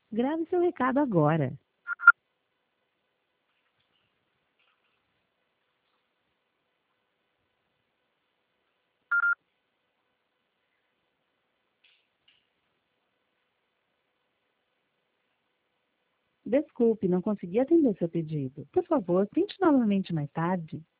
Grave seu recado agora. Desculpe, não consegui atender seu pedido. Por favor, tente novamente mais tarde.